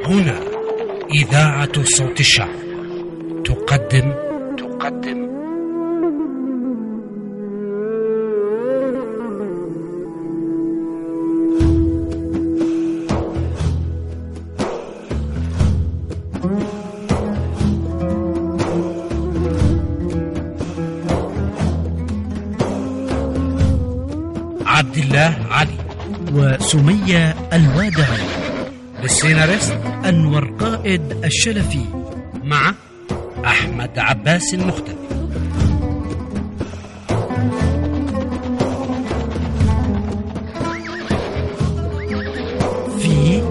هنا إذاعة صوت الشعب تقدم عبد الله علي وسمية الوادعي. للسيناريست أنور قائد الشلفي مع أحمد عباس المختفي. في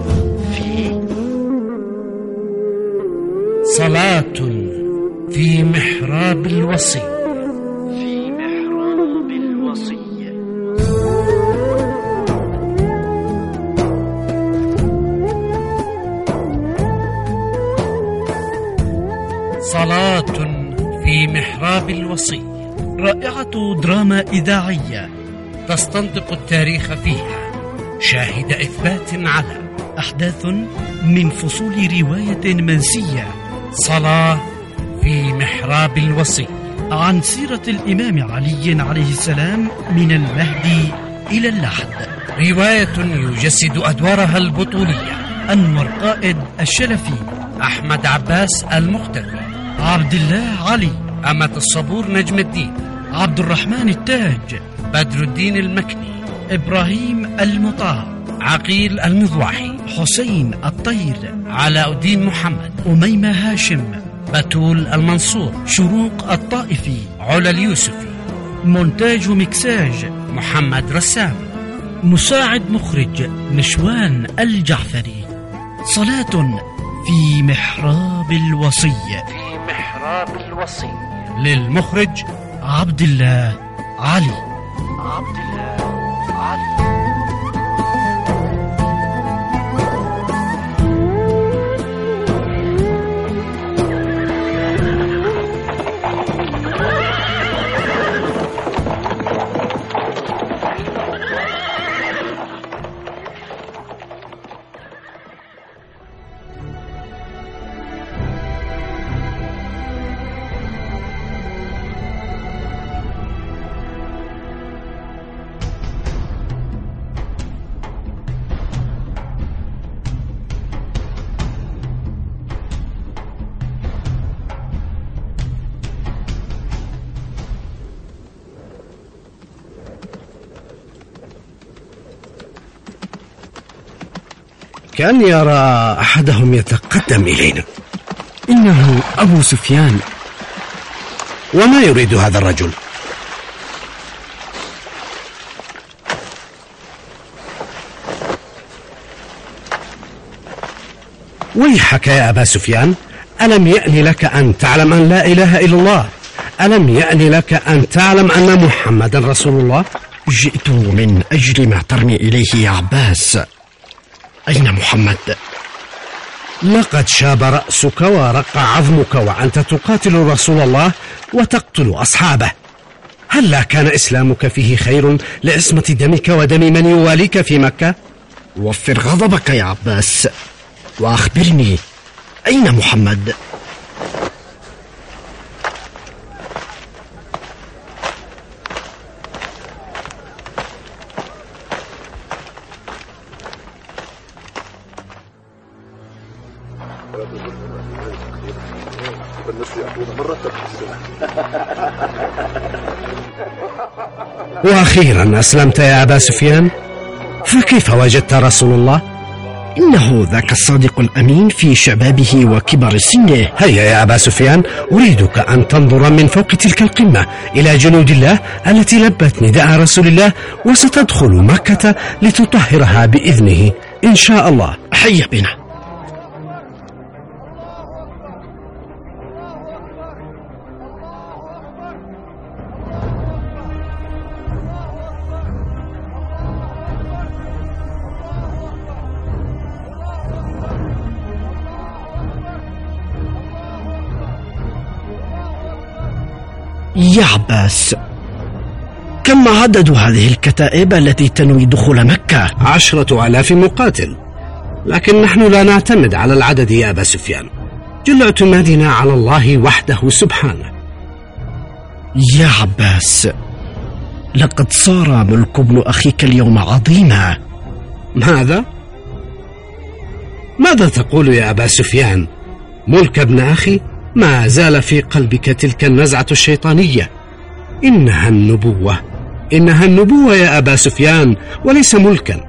صلاة في محراب الوصي. صلاة في محراب الوصي، رائعة دراما إذاعية تستنطق التاريخ فيها شاهد إثبات على أحداث من فصول رواية منسية. صلاة في محراب الوصي، عن سيرة الإمام علي عليه السلام من المهدي إلى اللحد. رواية يجسد أدوارها البطولية أنور قائد الشلفي، أحمد عباس المختفي، عبد الله علي، أمة الصبور نجم الدين، عبد الرحمن التاج، بدر الدين المكني، إبراهيم المطاع، عقيل المضواحي، حسين الطير، علاء الدين محمد، أميمة هاشم، بتول المنصور، شروق الطائفي، علا اليوسفي. مونتاج ومكساج محمد رسام. مساعد مخرج نشوان الجعفري. صلاة في محراب الوصي. للمخرج عبد الله علي. كان يرى أحدهم يتقدم إلينا. إنه أبو سفيان. وما يريد هذا الرجل؟ ويحك يا أبا سفيان، ألم يأن لك أن تعلم أن لا إله إلا الله؟ ألم يأن لك أن تعلم أن محمدا رسول الله؟ جئت من أجل ما ترمي إليه يا عباس. أين محمد؟ لقد شاب رأسك ورق عظمك وأنت تقاتل رسول الله وتقتل أصحابه. هل كان إسلامك فيه خير لعصمة دمك ودم من يواليك في مكة؟ وفر غضبك يا عباس وأخبرني، أين محمد؟ وأخيرا أسلمت يا أبا سفيان، فكيف وجدت رسول الله؟ إنه ذاك الصادق الأمين في شبابه وكبر سنه. هيا يا أبا سفيان، أريدك أن تنظر من فوق تلك القمة إلى جنود الله التي لبت نداء رسول الله وستدخل مكة لتطهرها بإذنه إن شاء الله. هيا بنا. يا عباس، كم عدد هذه الكتائب التي تنوي دخول مكة؟ 10,000 مقاتل. لكن نحن لا نعتمد على العدد يا أبا سفيان، جل اعتمادنا على الله وحده سبحانه. يا عباس، لقد صار ملك ابن أخيك اليوم عظيما. ماذا تقول يا أبا سفيان؟ ملك ابن أخي؟ ما زال في قلبك تلك النزعة الشيطانية. إنها النبوة يا أبا سفيان، وليس ملكا.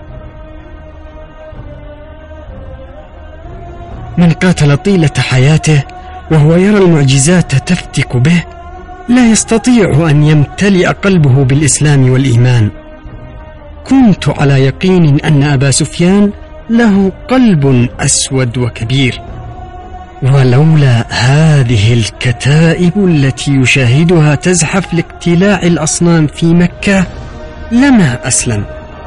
من قاتل طيلة حياته وهو يرى المعجزات تفتك به لا يستطيع أن يمتلئ قلبه بالإسلام والإيمان. كنت على يقين أن أبا سفيان له قلب أسود وكبير، ولولا هذه الكتائب التي يشاهدها تزحف لاقتلاع الأصنام في مكة لما أسلم.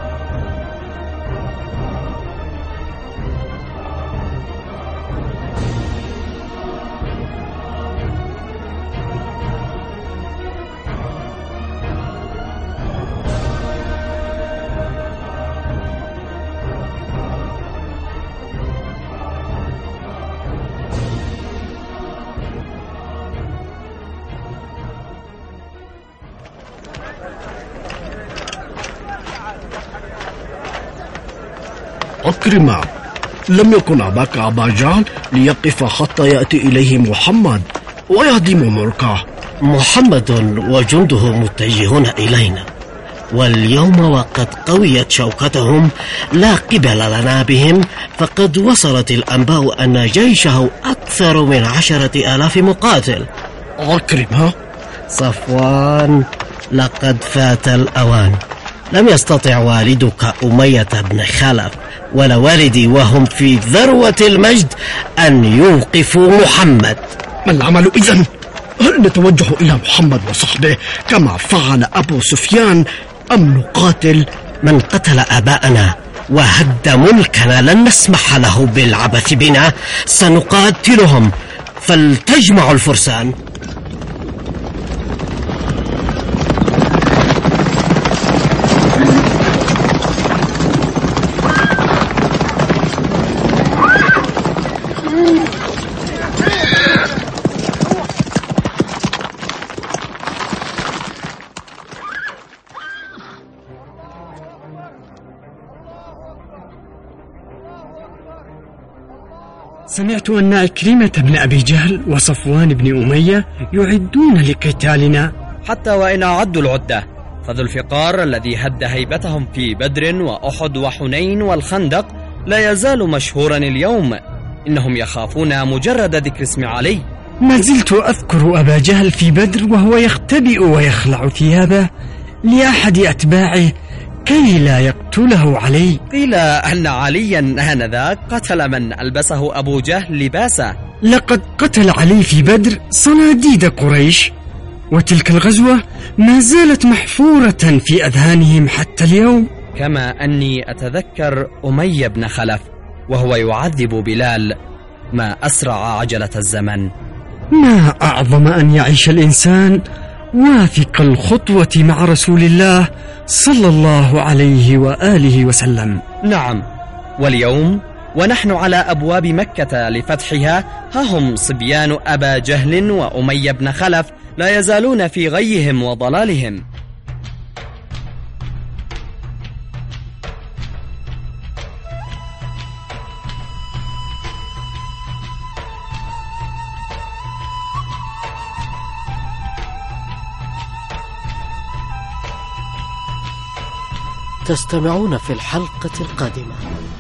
عكرمة، لم يكن أباك أبا جهل ليقف حتى يأتي إليه محمد ويهدم ملكه. محمد وجنده متجهون إلينا، واليوم وقد قويت شوكتهم لا قبل لنا بهم، فقد وصلت الأنباء أن جيشه أكثر من 10,000 مقاتل. عكرمة، صفوان، لقد فات الأوان. لم يستطع والدك أمية بن خلف ولا والدي وهم في ذروة المجد أن يوقفوا محمد. ما العمل إذن؟ هل نتوجه إلى محمد وصحبه كما فعل أبو سفيان أم نقاتل؟ من قتل آباءنا وهد ملكنا لن نسمح له بالعبث بنا، سنقاتلهم، فلتجمع الفرسان. سمعت أن عكرمة بن أبي جهل وصفوان بن أمية يعدون لقتالنا. حتى وإن أعدوا العدة، فذو الفقار الذي هد هيبتهم في بدر وأحد وحنين والخندق لا يزال مشهورا اليوم. إنهم يخافون مجرد ذكر اسم علي. ما زلت أذكر أبا جهل في بدر وهو يختبئ ويخلع ثيابه لأحد أتباعه كي لا يقتله علي. قيل أن عليا آنذاك قتل من ألبسه أبو جهل لباسه. لقد قتل علي في بدر صناديد قريش، وتلك الغزوة ما زالت محفورة في أذهانهم حتى اليوم. كما أني أتذكر أمية بن خلف وهو يعذب بلال. ما أسرع عجلة الزمن. ما أعظم أن يعيش الإنسان واثق الخطوة مع رسول الله صلى الله عليه وآله وسلم. نعم، واليوم ونحن على أبواب مكة لفتحها، ها هم صبيان أبا جهل وأمية بن خلف لا يزالون في غيهم وضلالهم. تستمعون في الحلقة القادمة.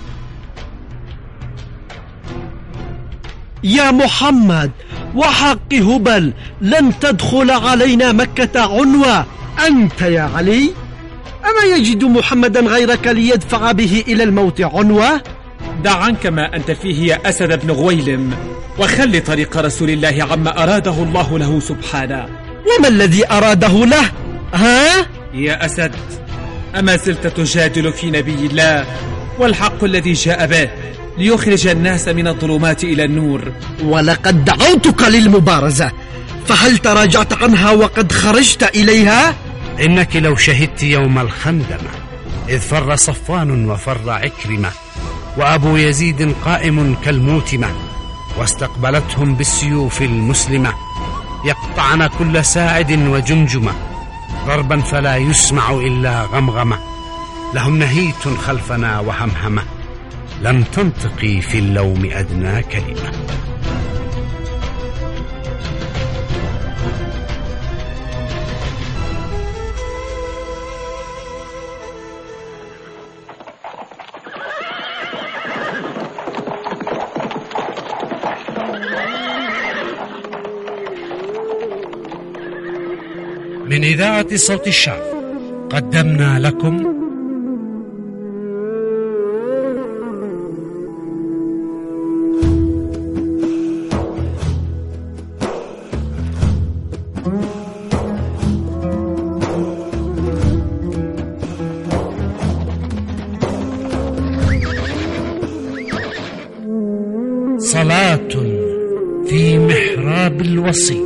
يا محمد، وحق هبل لن تدخل علينا مكة عنوة. أنت يا علي، أما يجد محمدا غيرك ليدفع به إلى الموت عنوة؟ دع عنك ما أنت فيه يا أسد بن غويلم، وخل طريق رسول الله عما أراده الله له سبحانه. وما الذي أراده له؟ ها؟ يا أسد، أما زلت تجادل في نبي الله والحق الذي جاء به ليخرج الناس من الظلمات إلى النور؟ ولقد دعوتك للمبارزة، فهل تراجعت عنها وقد خرجت إليها؟ إنك لو شهدت يوم الخندمة إذ فر صفوان وفر عكرمة وأبو يزيد قائم كالموتمة، واستقبلتهم بالسيوف المسلمة يقطعن كل ساعد وجمجمة، ضربا فلا يسمع إلا غمغمة. لهم نهيت خلفنا وهمهمة، لم تنطقي في اللوم أدنى كلمة. من إذاعة صوت الشعب قدمنا لكم صلاة في محراب الوصي.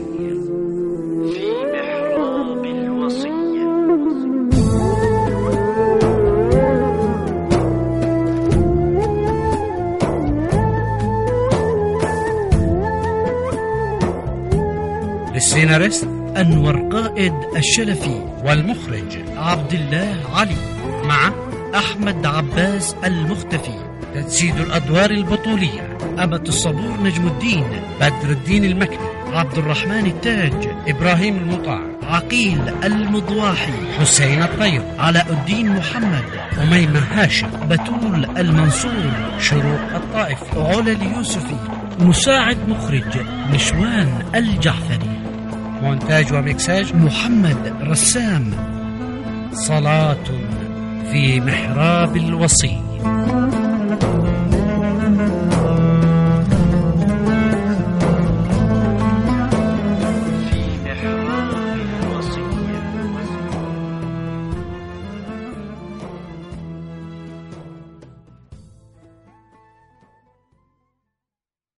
السيناريست أنور قائد الشلفي، والمخرج عبد الله علي، مع أحمد عباس المختفي. تجسيد الأدوار البطولية: أمة الصبور نجم الدين، بدر الدين المكي، عبد الرحمن التاج، إبراهيم المطاع، عقيل المضواحي، حسين الطير، علاء الدين محمد، أميمة هاشم، بتول المنصور، شروق الطائف، علا اليوسفي. مساعد مخرج نشوان الجعفري. مونتاج ومكساج محمد رسام. صلاة في محراب الوصي.